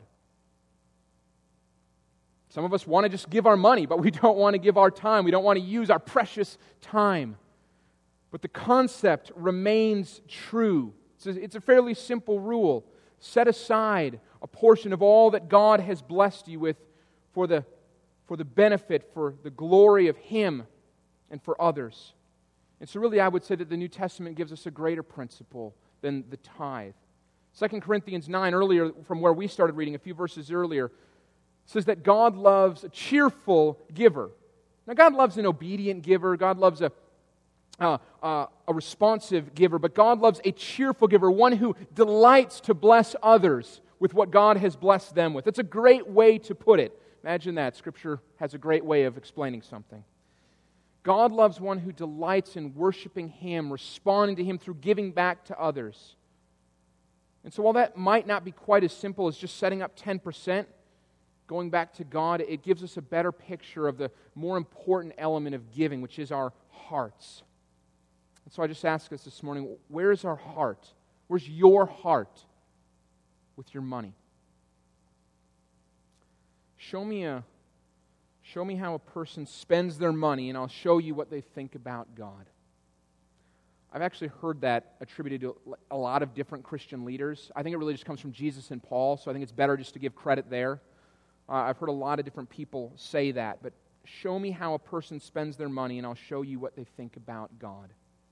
Some of us want to just give our money, but we don't want to give our time. We don't want to use our precious time. But the concept remains true. It's a, it's a fairly simple rule. Set aside a portion of all that God has blessed you with for the, for the benefit, for the glory of Him and for others. And so really I would say that the New Testament gives us a greater principle than the tithe. Second Corinthians nine, earlier from where we started reading, a few verses earlier, says that God loves a cheerful giver. Now God loves an obedient giver. God loves a Uh, uh, a responsive giver, but God loves a cheerful giver, one who delights to bless others with what God has blessed them with. It's a great way to put it. Imagine that. Scripture has a great way of explaining something. God loves one who delights in worshiping Him, responding to Him through giving back to others. And so while that might not be quite as simple as just setting up ten percent, going back to God, it gives us a better picture of the more important element of giving, which is our hearts. And so I just ask us this morning, where is our heart? Where's your heart with your money? Show me a Show me how a person spends their money, and I'll show you what they think about God. I've actually heard that attributed to a lot of different Christian leaders. I think it really just comes from Jesus and Paul, so I think it's better just to give credit there. Uh, I've heard a lot of different people say that, but show me how a person spends their money, and I'll show you what they think about God.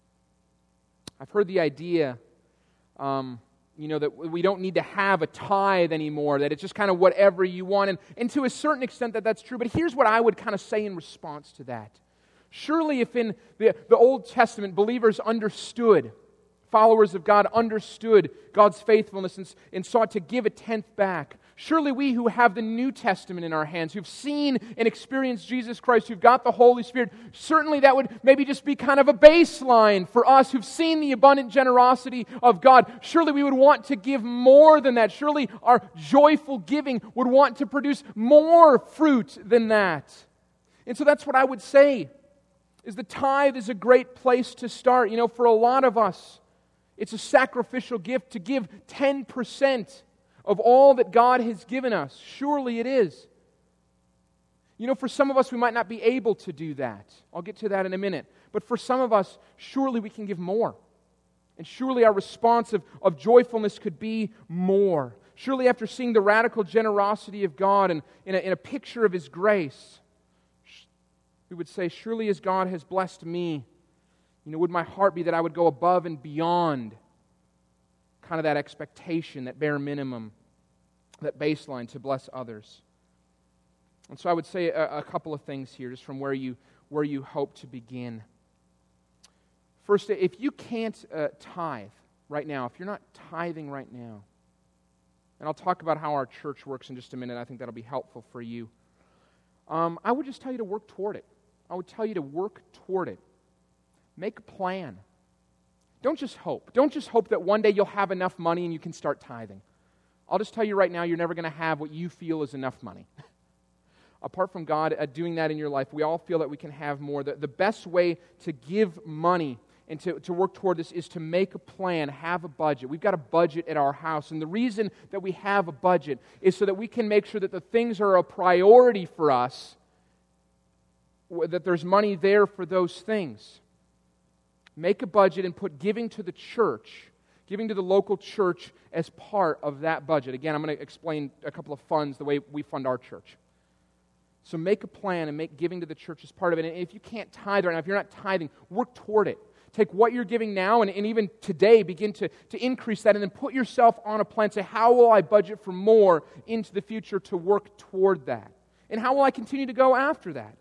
I've heard the idea, um, you know, that we don't need to have a tithe anymore, that it's just kind of whatever you want, and, and to a certain extent that that's true, but here's what I would kind of say in response to that. Surely if in the, the Old Testament believers understood, followers of God understood God's faithfulness and, and sought to give a tenth back, surely we who have the New Testament in our hands, who've seen and experienced Jesus Christ, who've got the Holy Spirit, certainly that would maybe just be kind of a baseline for us who've seen the abundant generosity of God. Surely we would want to give more than that. Surely our joyful giving would want to produce more fruit than that. And so that's what I would say, is the tithe is a great place to start. You know, for a lot of us, it's a sacrificial gift to give ten percent of all that God has given us. Surely it is. You know, for some of us, we might not be able to do that. I'll get to that in a minute. But for some of us, surely we can give more. And surely our response of, of joyfulness could be more. Surely after seeing the radical generosity of God and in a, in a picture of His grace, we would say, surely as God has blessed me, you know, would my heart be that I would go above and beyond kind of that expectation, that bare minimum, that baseline to bless others. And so I would say a, a couple of things here, just from where you where you hope to begin. First, if you can't uh, tithe right now, if you're not tithing right now, and I'll talk about how our church works in just a minute, I think that'll be helpful for you. Um, I would just tell you to work toward it. I would tell you to work toward it. Make a plan. Don't just hope. Don't just hope that one day you'll have enough money and you can start tithing. I'll just tell you right now, you're never going to have what you feel is enough money. Apart from God uh, doing that in your life, we all feel that we can have more. The, the best way to give money and to, to work toward this is to make a plan, have a budget. We've got a budget at our house, and the reason that we have a budget is so that we can make sure that the things are a priority for us, that there's money there for those things. Make a budget and put giving to the church, giving to the local church as part of that budget. Again, I'm going to explain a couple of funds, the way we fund our church. So make a plan and make giving to the church as part of it. And if you can't tithe right now, if you're not tithing, work toward it. Take what you're giving now and, and even today begin to, to increase that, and then put yourself on a plan. Say, how will I budget for more into the future to work toward that? And how will I continue to go after that?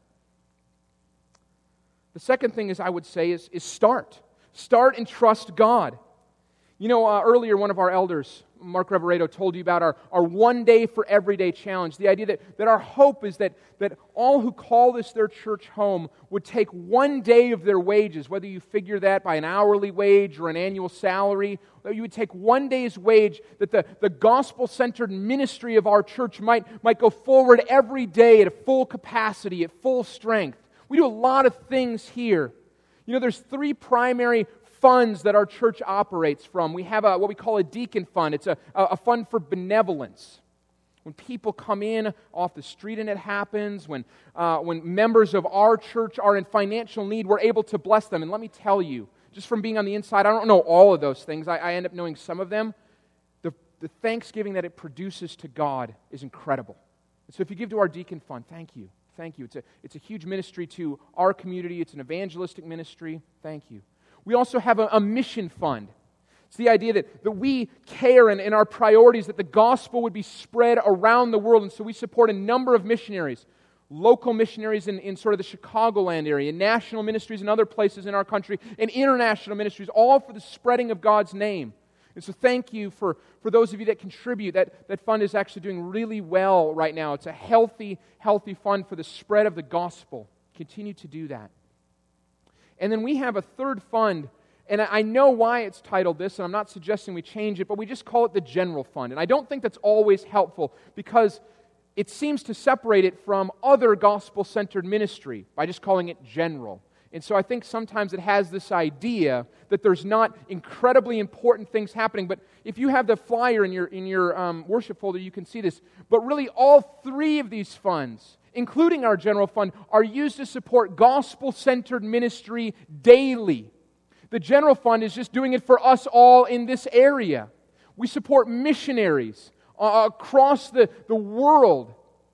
The second thing is I would say is, is start. Start and trust God. You know, uh, earlier one of our elders, Mark Reveredo, told you about our, our one day for everyday challenge. The idea that, that our hope is that, that all who call this their church home would take one day of their wages, whether you figure that by an hourly wage or an annual salary, that you would take one day's wage, that the, the gospel-centered ministry of our church might, might go forward every day at a full capacity, at full strength. We do a lot of things here. You know, there's three primary funds that our church operates from. We have a, what we call a deacon fund. It's a, a fund for benevolence. When people come in off the street and it happens, when, uh, when members of our church are in financial need, we're able to bless them. And let me tell you, just from being on the inside, I don't know all of those things. I, I end up knowing some of them. The, the thanksgiving that it produces to God is incredible. And so if you give to our deacon fund, thank you. Thank you. It's a, it's a huge ministry to our community. It's an evangelistic ministry. Thank you. We also have a, a mission fund. It's the idea that, that we care and in our priorities that the gospel would be spread around the world. And so we support a number of missionaries, local missionaries in, in sort of the Chicagoland area, national ministries in other places in our country, and international ministries, all for the spreading of God's name. And so thank you for, for those of you that contribute. That, that fund is actually doing really well right now. It's a healthy, healthy fund for the spread of the gospel. Continue to do that. And then we have a third fund, and I know why it's titled this, and I'm not suggesting we change it, but we just call it the general fund. And I don't think that's always helpful because it seems to separate it from other gospel-centered ministry by just calling it general. And so I think sometimes it has this idea that there's not incredibly important things happening. But if you have the flyer in your in your um, worship folder, you can see this. But really, all three of these funds including our general fund, are used to support gospel-centered ministry daily. The general fund is just doing it for us all in this area. We support missionaries uh, across the, the world.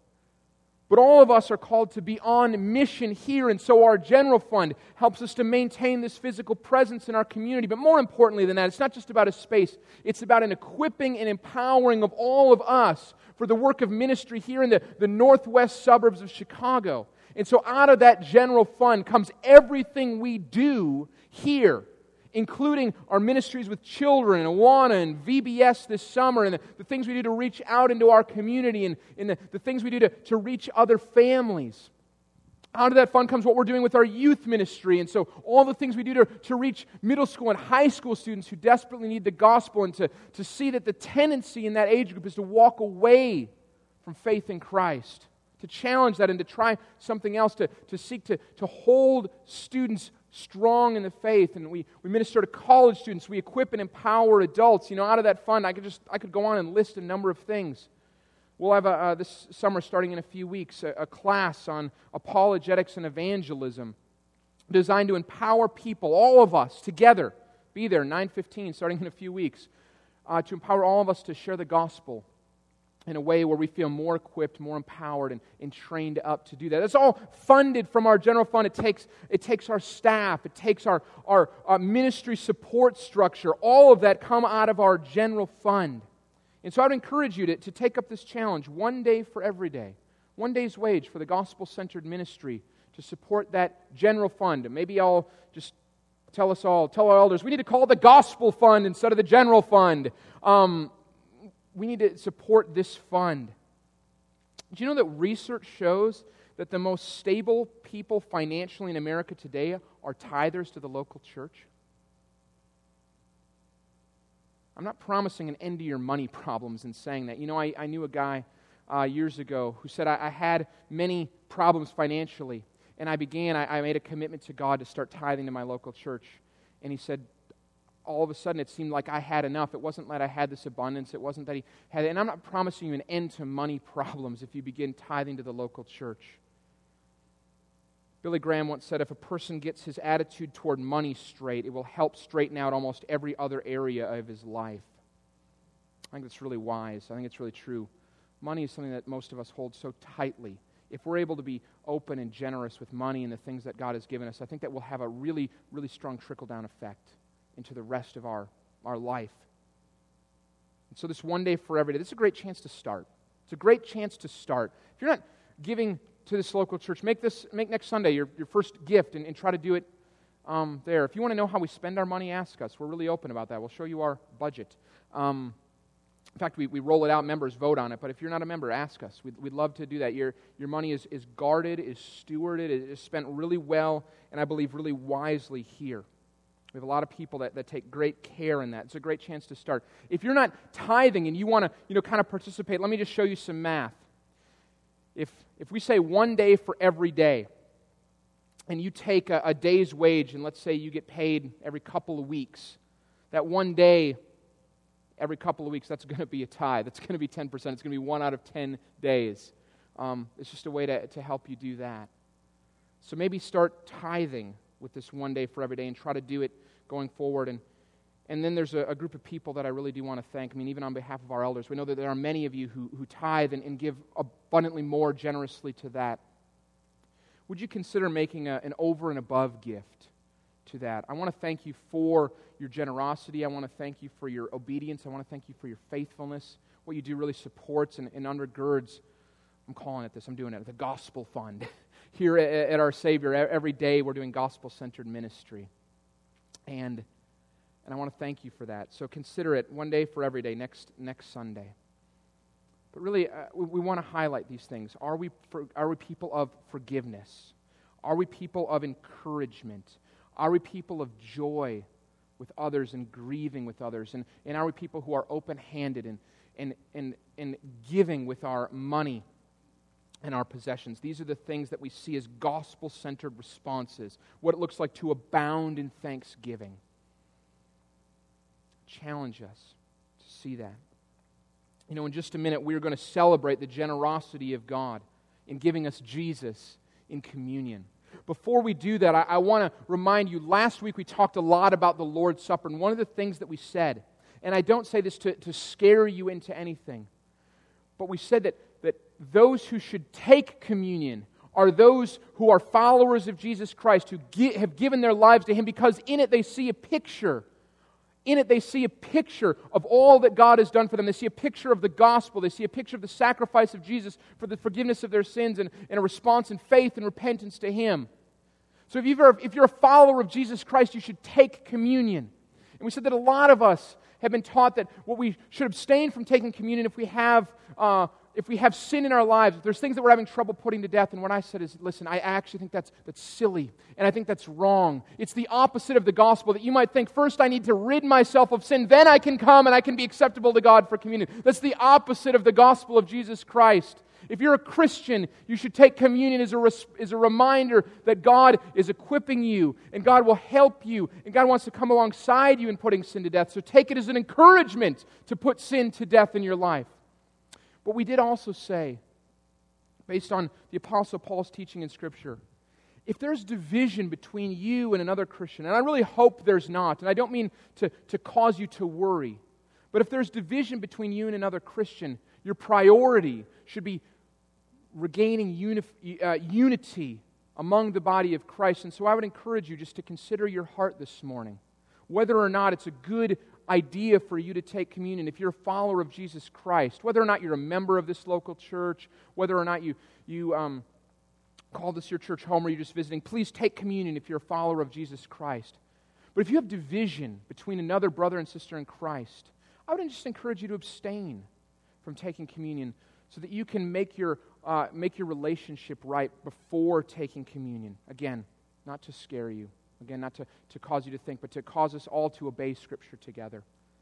But all of us are called to be on mission here, and so our general fund helps us to maintain this physical presence in our community. But more importantly than that, it's not just about a space, it's about an equipping and empowering of all of us for the work of ministry here in the, the northwest suburbs of Chicago. And so out of that general fund comes everything we do here, including our ministries with children, and Awana and V B S this summer, and the, the things we do to reach out into our community, and, and the, the things we do to, to reach other families. Out of that fund comes what we're doing with our youth ministry, and so all the things we do to, to reach middle school and high school students who desperately need the gospel, and to, to see that the tendency in that age group is to walk away from faith in Christ, to challenge that and to try something else, to, to seek to, to hold students strong in the faith. And we, we minister to college students, we equip and empower adults. You know, out of that fund, I could just I could go on and list a number of things. We'll have a, uh, this summer, starting in a few weeks, a, a class on apologetics and evangelism designed to empower people, all of us, together. Be there, nine fifteen, starting in a few weeks, uh, to empower all of us to share the gospel in a way where we feel more equipped, more empowered, and, and trained up to do that. It's all funded from our general fund. It takes, it takes our staff. It takes our, our, our ministry support structure. All of that come out of our general fund. And so I would encourage you to, to take up this challenge, one day for every day. One day's wage for the gospel-centered ministry to support that general fund. And maybe I'll just tell us all, tell our elders, we need to call it the gospel fund instead of the general fund. Um, We need to support this fund. Do you know that research shows that the most stable people financially in America today are tithers to the local church? I'm not promising an end to your money problems in saying that. You know, I, I knew a guy uh, years ago who said, I, I had many problems financially, and I began, I, I made a commitment to God to start tithing to my local church. And he said, all of a sudden it seemed like I had enough. It wasn't that I had this abundance. It wasn't that he had it. And I'm not promising you an end to money problems if you begin tithing to the local church. Billy Graham once said, if a person gets his attitude toward money straight, it will help straighten out almost every other area of his life. I think that's really wise. I think it's really true. Money is something that most of us hold so tightly. If we're able to be open and generous with money and the things that God has given us, I think that will have a really, really strong trickle-down effect into the rest of our, our life. And so this one day for every day, this is a great chance to start. It's a great chance to start. If you're not giving to this local church, make this make next Sunday your, your first gift and, and try to do it um, there. If you want to know how we spend our money, ask us. We're really open about that. We'll show you our budget. Um, in fact, we, we roll it out, members vote on it, but if you're not a member, ask us. We'd, we'd love to do that. Your, your money is, is guarded, is stewarded, is spent really well, and I believe really wisely here. We have a lot of people that, that take great care in that. It's a great chance to start. If you're not tithing and you want to, you know, kind of participate, let me just show you some math. If if we say one day for every day, and you take a, a day's wage, and let's say you get paid every couple of weeks, that one day every couple of weeks, that's going to be a tithe. That's going to be ten percent. It's going to be one out of ten days. Um, it's just a way to, to help you do that. So maybe start tithing with this one day for every day and try to do it going forward. And and then there's a, a group of people that I really do want to thank. I mean, even on behalf of our elders, we know that there are many of you who, who tithe and, and give abundantly more generously to that. Would you consider making a, an over and above gift to that? I want to thank you for your generosity. I want to thank you for your obedience. I want to thank you for your faithfulness. What you do really supports and, and undergirds, I'm calling it this, I'm doing it, the gospel fund. Here at, at our Savior, every day we're doing gospel-centered ministry. And and I want to thank you for that. So consider it one day for every day, next next Sunday. But really, uh, we, we want to highlight these things. Are we for, are we people of forgiveness? Are we people of encouragement? Are we people of joy with others and grieving with others? And, and are we people who are open-handed and, and, and, and giving with our money and our possessions? These are the things that we see as gospel-centered responses, what it looks like to abound in thanksgiving. Challenge us to see that. You know, in just a minute, we're going to celebrate the generosity of God in giving us Jesus in communion. Before we do that, I, I want to remind you, last week we talked a lot about the Lord's Supper, and one of the things that we said, and I don't say this to, to scare you into anything, but we said that, that those who should take communion are those who are followers of Jesus Christ, who gi- have given their lives to Him, because in it they see a picture. In it they see a picture of all that God has done for them. They see a picture of the gospel. They see a picture of the sacrifice of Jesus for the forgiveness of their sins and, and a response in faith and repentance to Him. So if you're, if you're a follower of Jesus Christ, you should take communion. And we said that a lot of us have been taught that what we should abstain from taking communion if we have uh, if we have sin in our lives, if there's things that we're having trouble putting to death. And what I said is, listen, I actually think that's that's silly, and I think that's wrong. It's the opposite of the gospel, that you might think, first I need to rid myself of sin, then I can come and I can be acceptable to God for communion. That's the opposite of the gospel of Jesus Christ. If you're a Christian, you should take communion as a, res- as a reminder that God is equipping you, and God will help you, and God wants to come alongside you in putting sin to death. So take it as an encouragement to put sin to death in your life. But we did also say, based on the Apostle Paul's teaching in Scripture, if there's division between you and another Christian, and I really hope there's not, and I don't mean to, to cause you to worry, but if there's division between you and another Christian, your priority should be regaining uni- uh, unity among the body of Christ. And so I would encourage you just to consider your heart this morning, whether or not it's a good idea for you to take communion. If you're a follower of Jesus Christ, whether or not you're a member of this local church, whether or not you, you um, call this your church home or you're just visiting, please take communion if you're a follower of Jesus Christ. But if you have division between another brother and sister in Christ, I would just encourage you to abstain from taking communion so that you can make your uh, make your relationship right before taking communion. Again, not to scare you. Again, not to, to cause you to think, but to cause us all to obey Scripture together.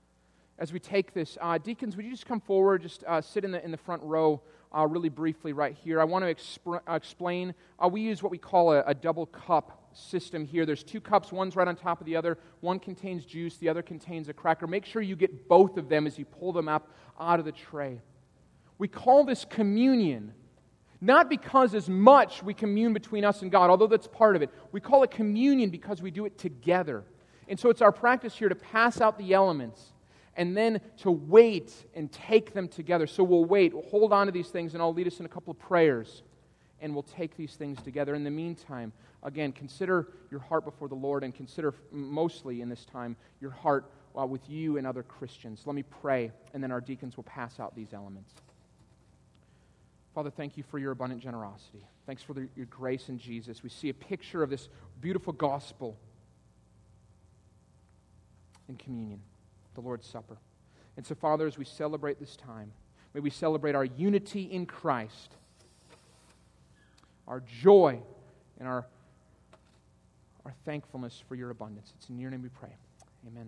As we take this, uh, deacons, would you just come forward, just uh, sit in the in the front row uh, really briefly right here. I want to exp- uh, explain, uh, we use what we call a, a double cup system here. There's two cups, one's right on top of the other. One contains juice, the other contains a cracker. Make sure you get both of them as you pull them up out of the tray. We call this communion, not because as much we commune between us and God, although that's part of it. We call it communion because we do it together. And so it's our practice here to pass out the elements and then to wait and take them together. So we'll wait, we'll hold on to these things, and I'll lead us in a couple of prayers, and we'll take these things together. In the meantime, again, consider your heart before the Lord, and consider mostly in this time your heart uh, with you and other Christians. Let me pray, and then our deacons will pass out these elements. Father, thank you for your abundant generosity. Thanks for the, your grace in Jesus. We see a picture of this beautiful gospel in communion, the Lord's Supper. And so, Father, as we celebrate this time, may we celebrate our unity in Christ, our joy, and our, our thankfulness for your abundance. It's in your name we pray. Amen.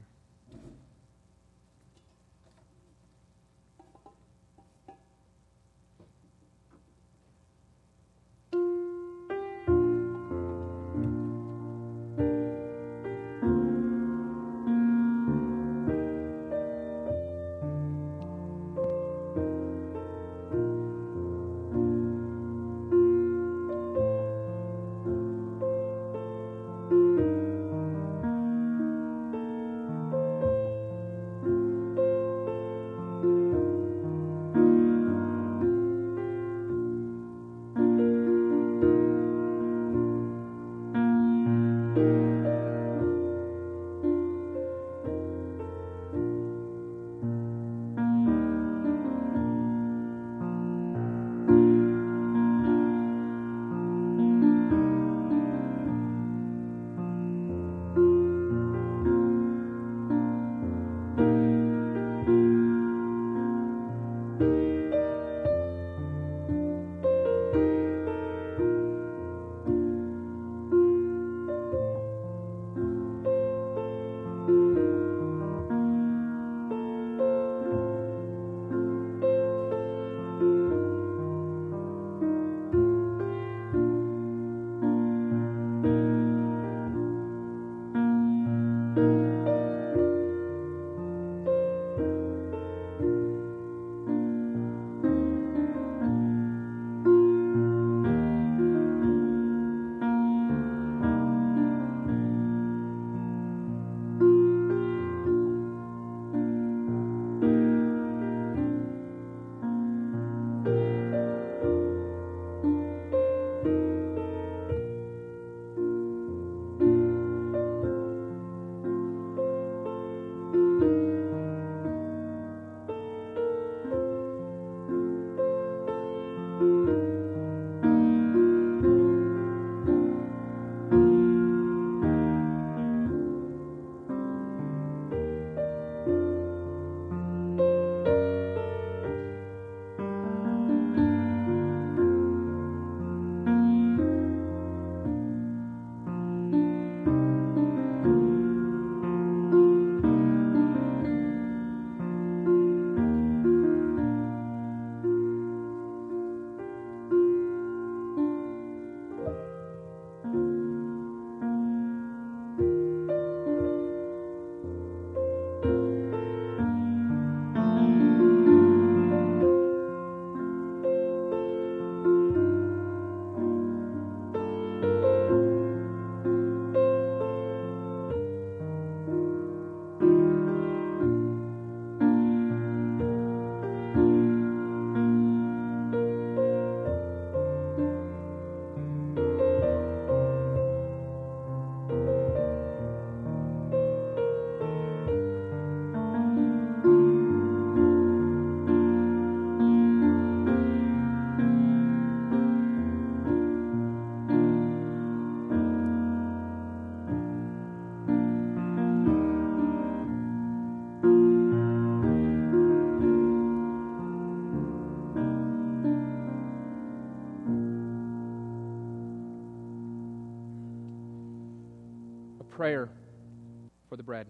prayer for the bread.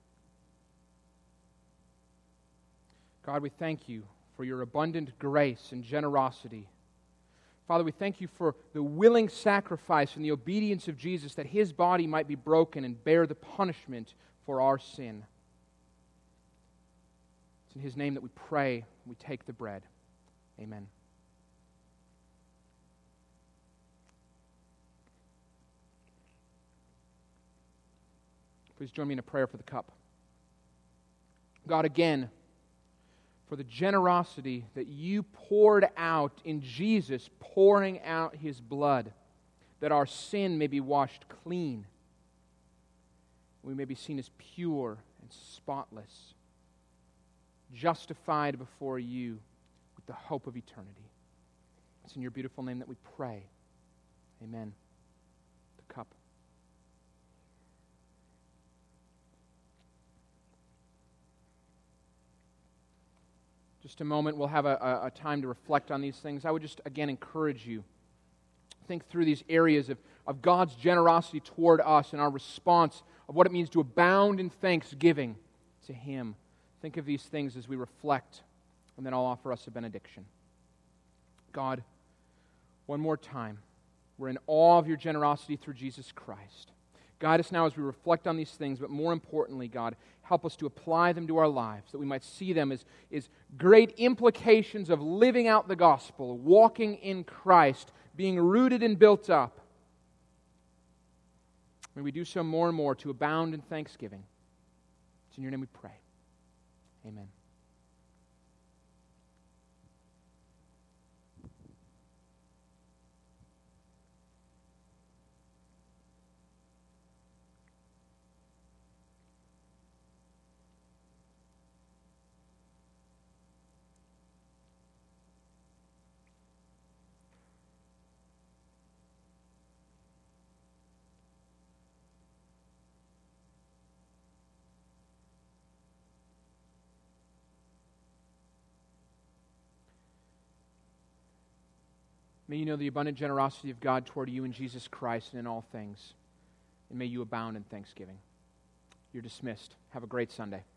God, we thank you for your abundant grace and generosity. Father, we thank you for the willing sacrifice and the obedience of Jesus, that his body might be broken and bear the punishment for our sin. It's in his name that we pray, we take the bread. Amen. Please join me in a prayer for the cup. God, again, for the generosity that you poured out in Jesus, pouring out his blood, that our sin may be washed clean. We may be seen as pure and spotless, justified before you with the hope of eternity. It's in your beautiful name that we pray. Amen. The cup. Just a moment, we'll have a, a, a time to reflect on these things. I would just, again, encourage you. Think through these areas of, of God's generosity toward us and our response of what it means to abound in thanksgiving to him. Think of these things as we reflect, and then I'll offer us a benediction. God, one more time, we're in awe of your generosity through Jesus Christ. Guide us now as we reflect on these things, but more importantly, God, help us to apply them to our lives, that we might see them as, as great implications of living out the gospel, walking in Christ, being rooted and built up. May we do so more and more to abound in thanksgiving. It's in your name we pray. Amen. May you know the abundant generosity of God toward you in Jesus Christ and in all things. And may you abound in thanksgiving. You're dismissed. Have a great Sunday.